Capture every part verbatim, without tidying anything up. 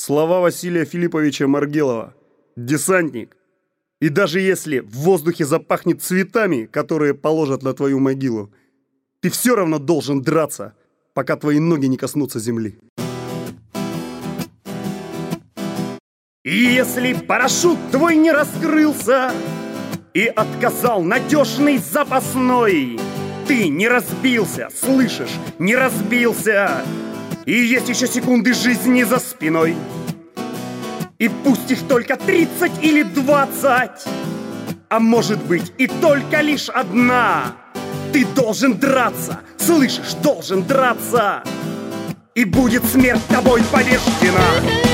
Слова Василия Филипповича Маргелова. Десантник. И даже если в воздухе запахнет цветами, которые положат на твою могилу, ты все равно должен драться, пока твои ноги не коснутся земли. И если парашют твой не раскрылся и отказал надежный запасной, ты не разбился, слышишь, не разбился, и есть еще секунды жизни за спиной. И пусть их только тридцать или двадцать, а может быть и только лишь одна, ты должен драться, слышишь, должен драться, и будет смерть тобой побеждена.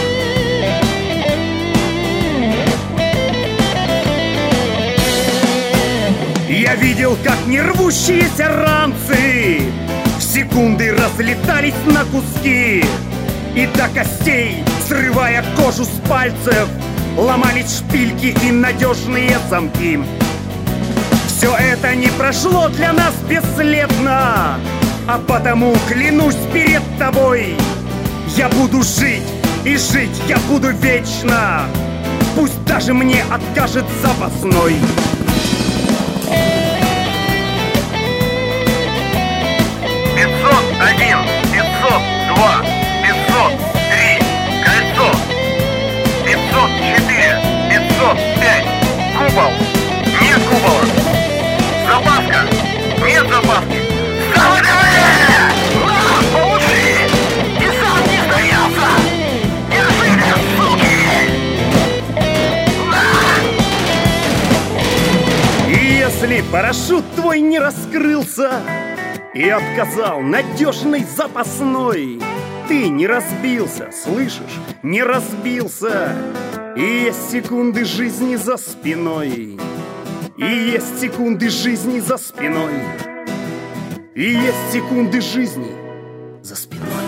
Я видел, как нервущиеся ранцы в секунды разлетались на куски, и до костей, срывая кожу с пальцев, ломались шпильки и надежные замки. Все это не прошло для нас бесследно, а потому клянусь перед тобой, я буду жить, и жить я буду вечно, пусть даже мне откажет запасной. пятьсот один, пятьсот два, пятьсот три, кольцо, пятьсот четыре, пятьсот пять, купол, нет купола, запаска, нет запаски, заводовые! Получи! Десант не стоялся! Держи, суки! И если парашют твой не раскрылся и отказал надежный запасной, ты не разбился, слышишь, не разбился, и есть секунды жизни за спиной, и есть секунды жизни за спиной, и есть секунды жизни за спиной.